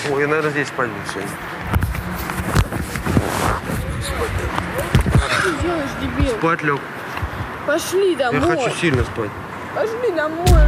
Ой, я, наверное, здесь пойду сегодня. Что ты делаешь, дебил? Спать лег. Пошли домой. Я хочу сильно спать. Пошли домой.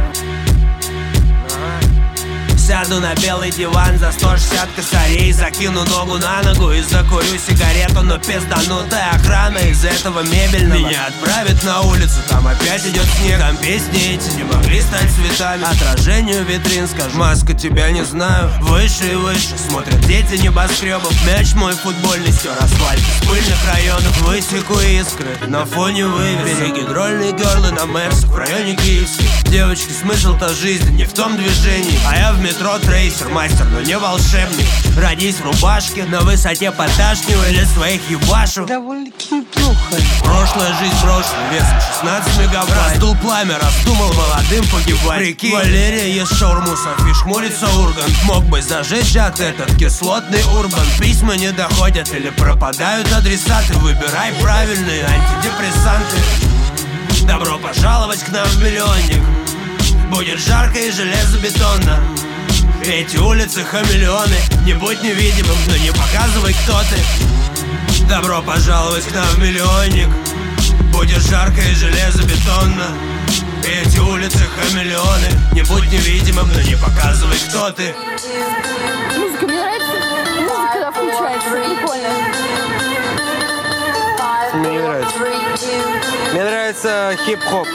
Сяду на белый диван за 160 косарей, закину ногу на ногу и закурю сигарету. Но пизданутая охрана из этого мебельного меня отправит на улицу, там опять идет снег. Там песни эти не могли стать цветами. Отражению витрин скажу: маска, тебя не знаю. Выше и выше смотрят дети небоскребов. Мяч мой футбольный стер асфальт из пыльных районов. Высеку искры на фоне вывесок. Перегидрольные герлы на Мерсах в районе Киевских. Девочки, смысл-то жизни не в том движении, а я в метро трейсер, мастер, но не волшебник. Родись в рубашке, на высоте поташниваю или своих ебашу. Довольно-таки неплохо. Прошлая жизнь брошена, весом 16 мегабайт. Раздул пламя, раздумал молодым погибать. Прикинь, Валерия ест шаурму, Софи хмурится Ургант. Мог бы зажечь от этот кислотный урбан. Письма не доходят или пропадают адресаты. Выбирай правильные антидепрессанты. Добро пожаловать к нам в миллионник. Будет жарко и железобетонно. Эти улицы хамелеоны. Не будь невидимым, но не показывай, кто ты. Добро пожаловать к нам в миллионник. Будет жарко и железобетонно. Эти улицы хамелеоны. Не будь невидимым, но не показывай, кто ты. Музыка мне нравится. Музыка, когда включается, прикольно. Мне не нравится. Мне нравится хип-хоп.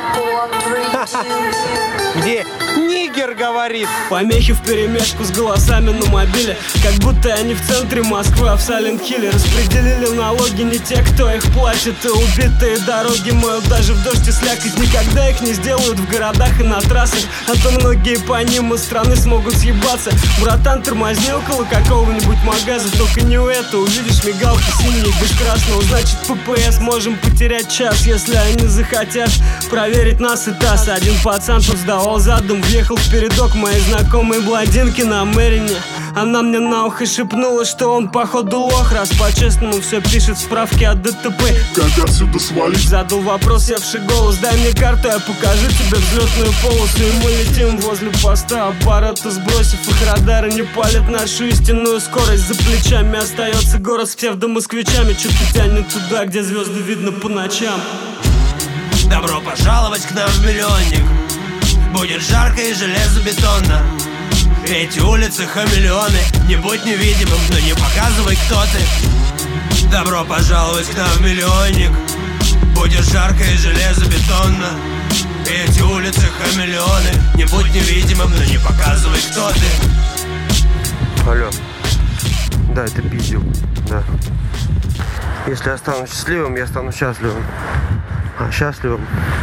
Где нигер говорит. Помехи вперемешку с голосами на мобиле. Как будто они в центре Москвы, а в Сайлент-Хилле. Распределили налоги не те, кто их платит. И убитые дороги моют даже в дождь и слякоть. Никогда их не сделают в городах и на трассах. А то многие по ним из страны смогут съебаться. Братан, тормозни около какого-нибудь магаза. Только не у этого, увидишь мигалки синие без красного. Значит, ППС можем потерять час, если они захотят проверить нас и таз. Один пацан тут сдавал задом, въехал в передок моей знакомой блондинки на Мэрине. Она мне на ухо шепнула, что он походу лох, раз по-честному все пишет в справке от ДТП. Как отсюда свалить? Задал вопрос севший голос: дай мне карту, я покажу тебе взлетную полосу. И мы летим возле поста аппарата, сбросив их радары, не палят нашу истинную скорость. За плечами остается город с псевдомосквичами. Чуть-чуть тянет туда, где звезды видно по ночам. Добро пожаловать к нам в миллионник. Будет жарко и железобетонно. Эти улицы хамелеоны. Не будь невидимым, но не показывай, кто ты. Добро пожаловать к нам в миллионник. Будет жарко и железобетонно. Эти улицы хамелеоны. Не будь невидимым, но не показывай, кто ты. Алло. Да, это пиздил. Да. Если я стану счастливым, я стану счастливым. А счастливым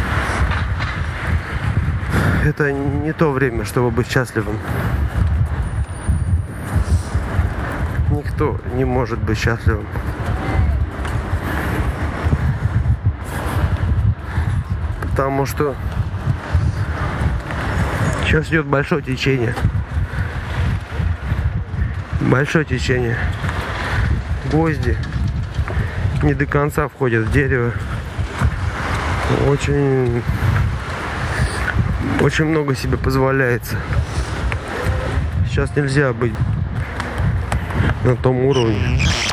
— это не то время, чтобы быть счастливым. Никто не может быть счастливым. Потому что сейчас идет большое течение. Большое течение. Гвозди не до конца входят в дерево. Очень много себе позволяется. Сейчас нельзя быть на том уровне.